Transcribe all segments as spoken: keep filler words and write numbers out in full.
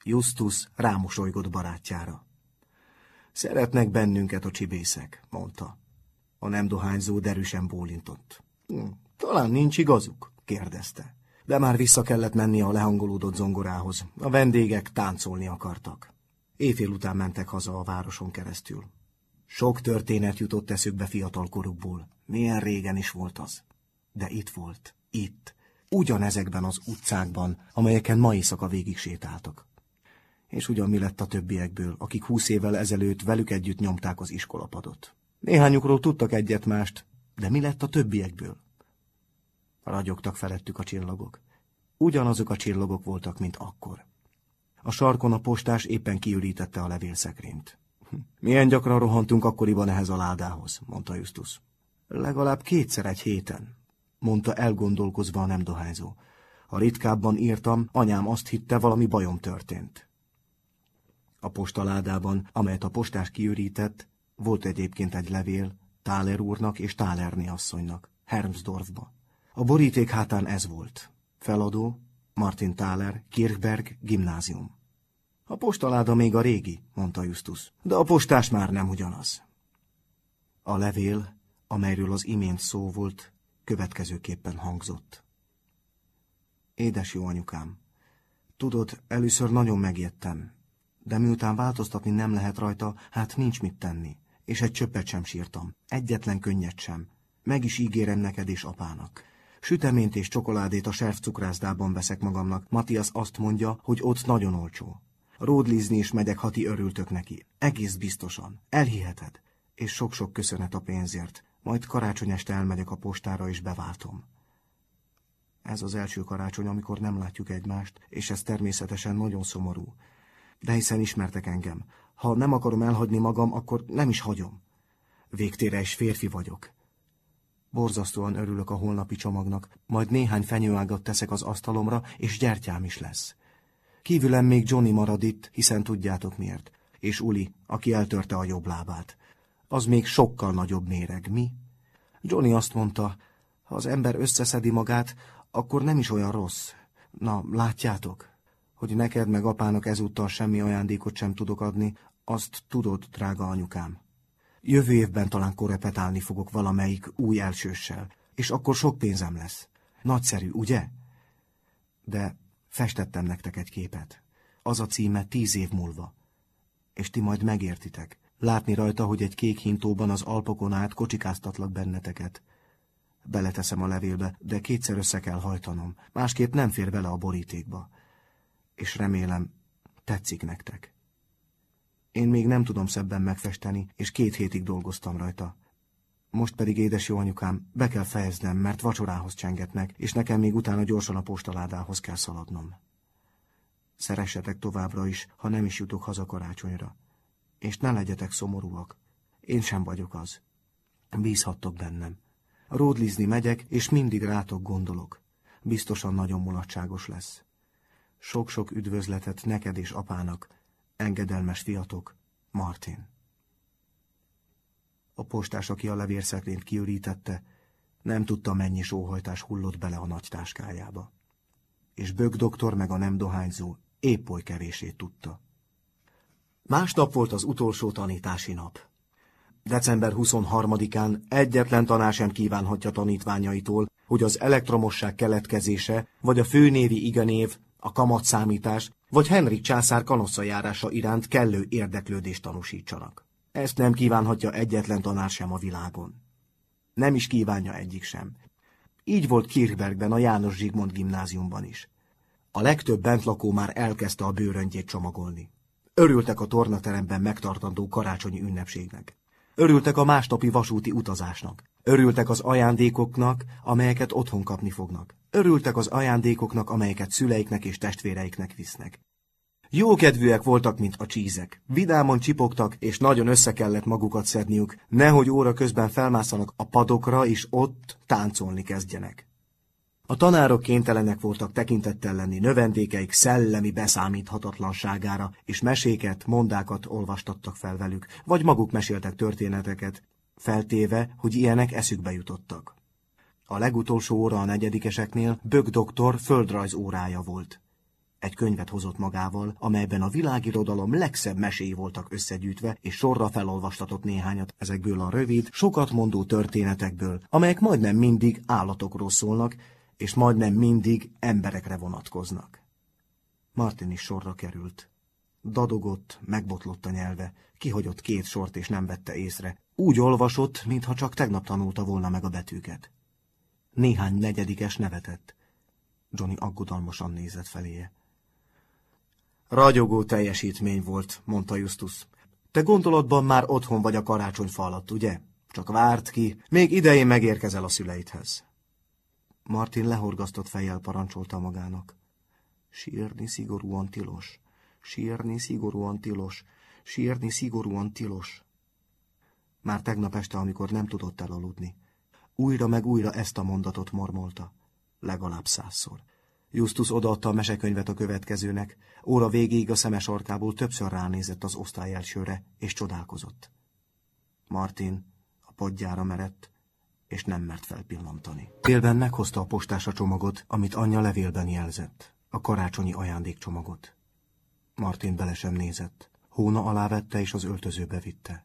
Justus rámosolygott barátjára. Szeretnek bennünket a csibészek, mondta. A nem dohányzó derűsen bólintott. Hm, talán nincs igazuk, kérdezte. De már vissza kellett mennie a lehangolódott zongorához. A vendégek táncolni akartak. Éjfél után mentek haza a városon keresztül. Sok történet jutott eszükbe fiatalkorukból. Milyen régen is volt az. De itt volt, itt, ugyanezekben az utcákban, amelyeken ma éjszaka végig sétáltak. És ugyan mi lett a többiekből, akik húsz évvel ezelőtt velük együtt nyomták az iskolapadot. Néhányukról tudtak egyet-mást, de mi lett a többiekből? Ragyogtak felettük a csillagok. Ugyanazok a csillagok voltak, mint akkor. A sarkon a postás éppen kiürítette a levélszekrényt. Milyen gyakran rohantunk akkoriban ehhez a ládához, mondta Justus. Legalább kétszer egy héten, mondta elgondolkozva a nem dohányzó. Ha ritkábban írtam, anyám azt hitte, valami bajom történt. A postaládában, amelyet a postás kiürített, volt egyébként egy levél Thaler úrnak és Thalerné asszonynak, Hermsdorfba. A boríték hátán ez volt. Feladó, Martin Thaler, Kirchberg, gimnázium. A postaláda még a régi, mondta Justus, de a postás már nem ugyanaz. A levél, amelyről az imént szó volt, következőképpen hangzott. Édes jó anyukám, tudod, először nagyon megijedtem, de miután változtatni nem lehet rajta, hát nincs mit tenni, és egy csöppet sem sírtam, egyetlen könnyet sem. Meg is ígérem neked és apának. Süteményt és csokoládét a serf cukrászdában veszek magamnak. Matthias azt mondja, hogy ott nagyon olcsó. Ródlizni is megyek, ha ti örültök neki. Egész biztosan. Elhiheted. És sok-sok köszönet a pénzért. Majd karácsony este elmegyek a postára és beváltom. Ez az első karácsony, amikor nem látjuk egymást, és ez természetesen nagyon szomorú. De hiszen ismertek engem. Ha nem akarom elhagyni magam, akkor nem is hagyom. Végtére is férfi vagyok. Borzasztóan örülök a holnapi csomagnak, majd néhány fenyőágat teszek az asztalomra, és gyertyám is lesz. Kívülem még Johnny marad itt, hiszen tudjátok miért, és Uli, aki eltörte a jobb lábát. Az még sokkal nagyobb méreg, mi? Johnny azt mondta, ha az ember összeszedi magát, akkor nem is olyan rossz. Na, látjátok, hogy neked meg apának ezúttal semmi ajándékot sem tudok adni, azt tudod, drága anyukám. Jövő évben talán korepetálni fogok valamelyik új elsőssel, és akkor sok pénzem lesz. Nagyszerű, ugye? De festettem nektek egy képet. Az a címe tíz év múlva. És ti majd megértitek. Látni rajta, hogy egy kék hintóban az Alpokon át kocsikáztatlak benneteket. Beleteszem a levélbe, de kétszer össze kell hajtanom. Másképp nem fér bele a borítékba. És remélem, tetszik nektek. Én még nem tudom szebben megfesteni, és két hétig dolgoztam rajta. Most pedig, édes jó anyukám, be kell fejeznem, mert vacsorához csengetnek, és nekem még utána gyorsan a postaládához kell szaladnom. Szeressetek továbbra is, ha nem is jutok haza karácsonyra. És ne legyetek szomorúak. Én sem vagyok az. Bízhattok bennem. Ródlizni megyek, és mindig rátok gondolok. Biztosan nagyon mulatságos lesz. Sok-sok üdvözletet neked és apának, engedelmes fiatok, Martin. A postás, aki a levélszekrényt kiürítette, nem tudta, mennyi sóhajtás hullott bele a nagy táskájába. És Böck doktor meg a nem dohányzó épp oly kevését tudta. Másnap volt az utolsó tanítási nap. december huszonharmadikán egyetlen tanár sem kívánhatja tanítványaitól, hogy az elektromosság keletkezése, vagy a főnévi iganév, a kamatszámítás, vagy Henrik császár kanosszajárása iránt kellő érdeklődést tanúsítsanak. Ezt nem kívánhatja egyetlen tanár sem a világon. Nem is kívánja egyik sem. Így volt Kirchbergben, a János Zsigmond gimnáziumban is. A legtöbb bentlakó már elkezdte a bőröntjét csomagolni. Örültek a tornateremben megtartandó karácsonyi ünnepségnek. Örültek a másnapi vasúti utazásnak. Örültek az ajándékoknak, amelyeket otthon kapni fognak. Örültek az ajándékoknak, amelyeket szüleiknek és testvéreiknek visznek. Jókedvűek voltak, mint a csízek. Vidámon csipogtak, és nagyon össze kellett magukat szedniük, nehogy óra közben felmászanak a padokra, és ott táncolni kezdjenek. A tanárok kénytelenek voltak tekintettel lenni növendékeik szellemi beszámíthatatlanságára, és meséket, mondákat olvastattak fel velük, vagy maguk meséltek történeteket, feltéve, hogy ilyenek eszükbe jutottak. A legutolsó óra a negyedikeseknél Böck doktor földrajz órája volt. Egy könyvet hozott magával, amelyben a világirodalom legszebb meséi voltak összegyűjtve, és sorra felolvastatott néhányat ezekből a rövid, sokat mondó történetekből, amelyek majdnem mindig állatokról szólnak, és majdnem mindig emberekre vonatkoznak. Martin is sorra került. Dadogott, megbotlott a nyelve, kihagyott két sort és nem vette észre. Úgy olvasott, mintha csak tegnap tanulta volna meg a betűket. Néhány negyedikes nevetett. Johnny aggodalmasan nézett feléje. Ragyogó teljesítmény volt, mondta Justus. Te gondolatban már otthon vagy a karácsonyfa alatt, ugye? Csak várt ki, még idején megérkezel a szüleidhez. Martin lehorgasztott fejjel parancsolta magának. Sírni szigorúan tilos, sírni szigorúan tilos, sírni szigorúan tilos. Már tegnap este, amikor nem tudott elaludni. Újra meg újra ezt a mondatot mormolta. Legalább százszor. Justus odaadta a mesekönyvet a következőnek, óra végéig a szeme sarkából többször ránézett az osztály elsőre, és csodálkozott. Martin a padjára merett, és nem mert felpillantani. Levélben meghozta a postás a csomagot, amit anyja levélben jelzett, a karácsonyi ajándékcsomagot. Martin bele sem nézett, hóna alá vette és az öltözőbe vitte.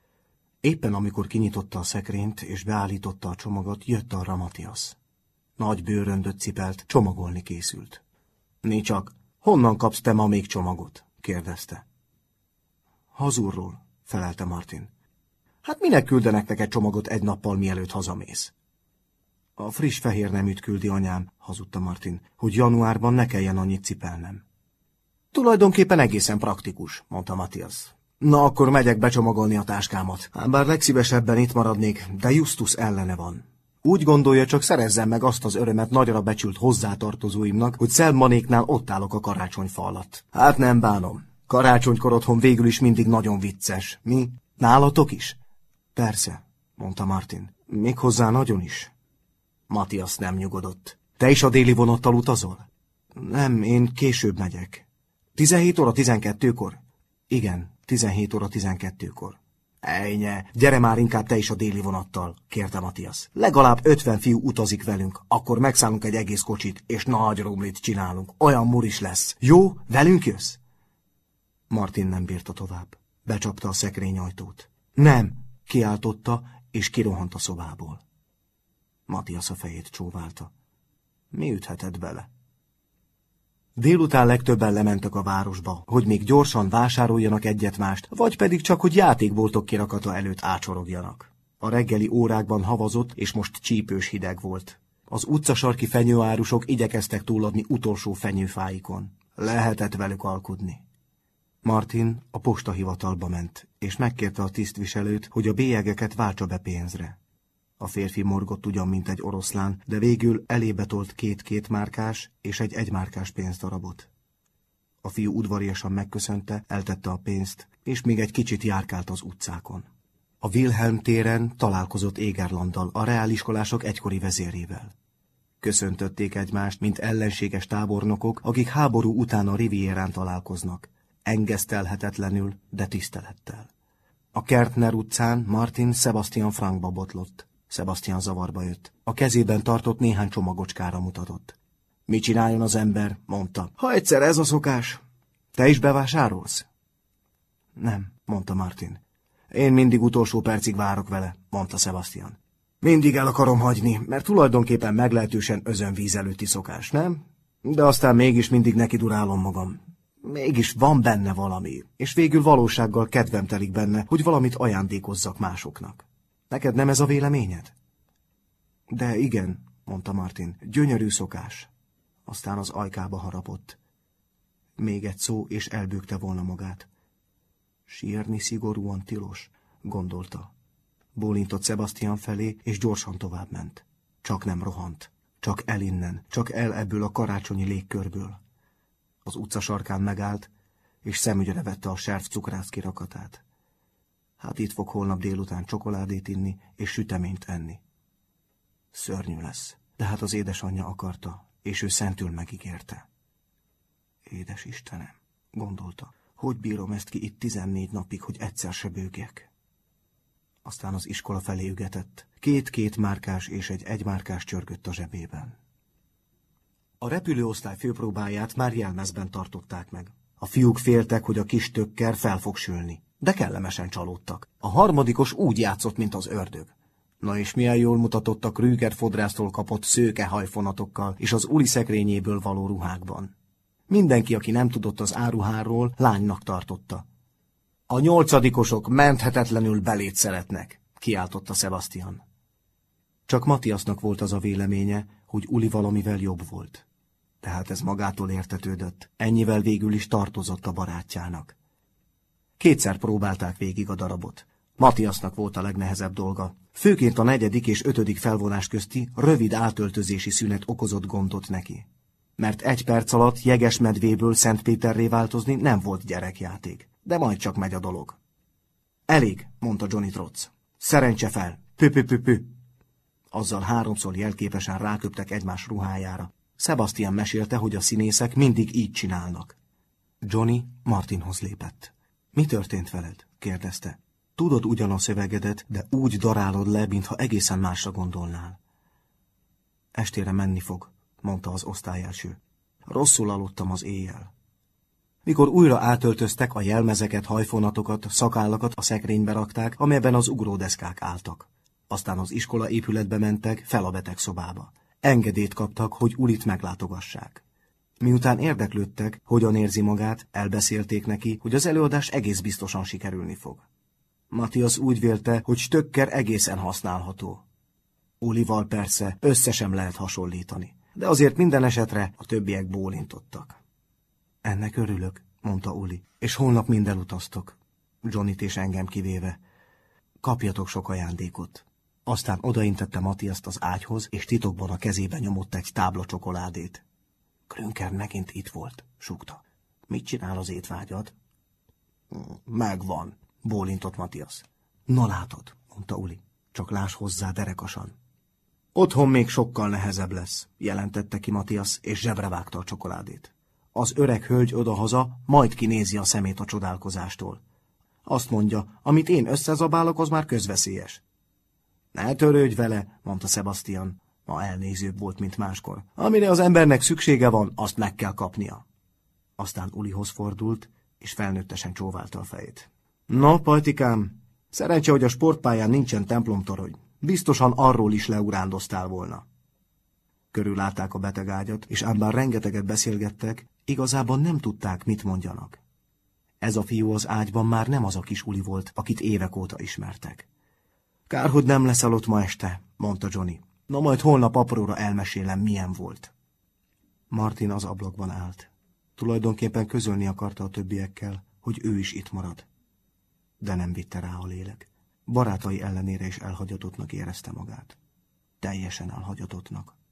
Éppen amikor kinyitotta a szekrényt és beállította a csomagot, jött arra Matthias. Nagy bőröndöt cipelt, csomagolni készült. Né csak, honnan kapsz te ma még csomagot? Kérdezte. Hazúrról, felelte Martin. Hát minek küldenek neked csomagot egy nappal, mielőtt hazamész? A friss fehér neműt küldi anyám, hazudta Martin, hogy januárban ne kelljen annyit cipelnem. Tulajdonképpen egészen praktikus, mondta Matthias. Na, akkor megyek becsomagolni a táskámat. Ám bár legszívesebben itt maradnék, de Justus ellene van. Úgy gondolja, csak szerezzem meg azt az örömet nagyra becsült hozzátartozóimnak, hogy Selmanéknál ott állok a karácsonyfa alatt. Hát nem bánom. Karácsonykor otthon végül is mindig nagyon vicces. Mi? Nálatok is? Persze, mondta Martin. Méghozzá nagyon is. Matthias nem nyugodott. Te is a déli vonattal utazol? Nem, én később megyek. tizenhét óra tizenkettőkor? Igen, tizenhét óra tizenkettőkor. Ejnye, gyere már inkább te is a déli vonattal, kérte Matthias. Legalább ötven fiú utazik velünk, akkor megszállunk egy egész kocsit, és nagy rumlit csinálunk. Olyan muris lesz. Jó, velünk jössz? Martin nem bírta tovább. Becsapta a szekrényajtót. Nem, kiáltotta, és kirohant a szobából. Matthias a fejét csóválta. Mi üthetett bele? Délután legtöbben lementek a városba, hogy még gyorsan vásároljanak egyet-mást, vagy pedig csak, hogy játékboltok kirakata előtt ácsorogjanak. A reggeli órákban havazott, és most csípős hideg volt. Az utcasarki fenyőárusok igyekeztek túladni utolsó fenyőfáikon. Lehetett velük alkudni. Martin a postahivatalba ment, és megkérte a tisztviselőt, hogy a bélyegeket váltsa be pénzre. A férfi morgott ugyan, mint egy oroszlán, de végül elébe tolt két kétmárkás és egy egymárkás pénzdarabot. A fiú udvariasan megköszönte, eltette a pénzt, és még egy kicsit járkált az utcákon. A Wilhelm téren találkozott Égerlanddal, a reáliskolások egykori vezérével. Köszöntötték egymást, mint ellenséges tábornokok, akik háború után a Rivierán találkoznak. Engesztelhetetlenül, de tisztelettel. A Kertner utcán Martin Sebastian Frankba botlott. Sebastian zavarba jött. A kezében tartott néhány csomagocskára mutatott. Mit csináljon az ember? Mondta. Ha egyszer ez a szokás. Te is bevásárolsz? Nem, mondta Martin. Én mindig utolsó percig várok vele, mondta Sebastian. Mindig el akarom hagyni, mert tulajdonképpen meglehetősen özönvíz előtti szokás, nem? De aztán mégis mindig neki durálom magam. Mégis van benne valami, és végül valósággal kedvem telik benne, hogy valamit ajándékozzak másoknak. Neked nem ez a véleményed? De igen, mondta Martin, gyönyörű szokás. Aztán az ajkába harapott. Még egy szó, és elbőgte volna magát. Sírni szigorúan tilos, gondolta. Bólintott Sebastian felé, és gyorsan továbbment. Csak nem rohant. Csak el innen, csak el ebből a karácsonyi légkörből. Az utca sarkán megállt, és szemügyre vette a serf cukrász kirakatát. Hát itt fog holnap délután csokoládét inni, és süteményt enni. Szörnyű lesz, de hát az édesanyja akarta, és ő szentül megígérte. Édes Istenem, gondolta, hogy bírom ezt ki itt tizennégy napig, hogy egyszer se bőgjek. Aztán az iskola felé ügetett. Két-két márkás és egy egymárkás csörgött a zsebében. A repülőosztály főpróbáját már jelmezben tartották meg. A fiúk féltek, hogy a kis tökker fel fog sülni, de kellemesen csalódtak. A harmadikos úgy játszott, mint az ördög. Na és milyen jól mutatott a Krüger fodrásztól kapott szőke hajfonatokkal és az uli szekrényéből való ruhákban. Mindenki, aki nem tudott az áruháról, lánynak tartotta. A nyolcadikosok menthetetlenül belét szeretnek, kiáltotta Sebastian. Csak Matthiasnak volt az a véleménye, hogy Uli valamivel jobb volt. Tehát ez magától értetődött, ennyivel végül is tartozott a barátjának. Kétszer próbálták végig a darabot. Matthiasnak volt a legnehezebb dolga. Főként a negyedik és ötödik felvonás közti rövid átöltözési szünet okozott gondot neki. Mert egy perc alatt Jegesmedvéből Szentpéterré változni nem volt gyerekjáték, de majd csak megy a dolog. Elég, mondta Johnny Trotz. Szerencse fel, pü-pü-pü-pü. Azzal háromszor jelképesen ráköptek egymás ruhájára. Sebastian mesélte, hogy a színészek mindig így csinálnak. Johnny Martinhoz lépett. Mi történt veled? Kérdezte. Tudod ugyan a szövegedet, de úgy darálod le, mintha egészen másra gondolnál. Estére menni fog, mondta az osztályelső. Rosszul aludtam az éjjel. Mikor újra átöltöztek, a jelmezeket, hajfonatokat, szakállakat a szekrénybe rakták, amelyben az ugródeszkák álltak. Aztán az iskola épületbe mentek, fel a betegszobába. Engedélyt kaptak, hogy Ulit meglátogassák. Miután érdeklődtek, hogyan érzi magát, elbeszélték neki, hogy az előadás egész biztosan sikerülni fog. Matthias úgy vélte, hogy Stöcker egészen használható. Ulival persze össze sem lehet hasonlítani, de azért minden esetre a többiek bólintottak. Ennek örülök, mondta Uli, és holnap mind elutaztok, Johnnyt és engem kivéve. Kapjatok sok ajándékot. Aztán odaintette Matthiast az ágyhoz, és titokban a kezébe nyomott egy tábla csokoládét. Krünker megint itt volt, súgta. Mit csinál az étvágyad? Megvan, bólintott Matthias. Na látod, mondta Uli, csak láss hozzá derekasan. Otthon még sokkal nehezebb lesz, jelentette ki Matthias, és zsebre vágta a csokoládét. Az öreg hölgy odahaza, majd kinézi a szemét a csodálkozástól. Azt mondja, amit én összezabálok, az már közveszélyes. Ne törődj vele, mondta Sebastian. Ma elnézőbb volt, mint máskor. Amire az embernek szüksége van, azt meg kell kapnia. Aztán Ulihoz fordult, és felnőttesen csóválta a fejét. No, pajtikám, szerencse, hogy a sportpályán nincsen templomtorony. Biztosan arról is leurándoztál volna. Körülállták a betegágyat, és ám bár rengeteget beszélgettek, igazából nem tudták, mit mondjanak. Ez a fiú az ágyban már nem az a kis Uli volt, akit évek óta ismertek. Kár, hogy nem leszel ott ma este, mondta Johnny. Na majd holnap apróra elmesélem, milyen volt. Martin az ablakban állt. Tulajdonképpen közölni akarta a többiekkel, hogy ő is itt marad. De nem vitte rá a lélek. Barátai ellenére is elhagyatottnak érezte magát. Teljesen elhagyatottnak.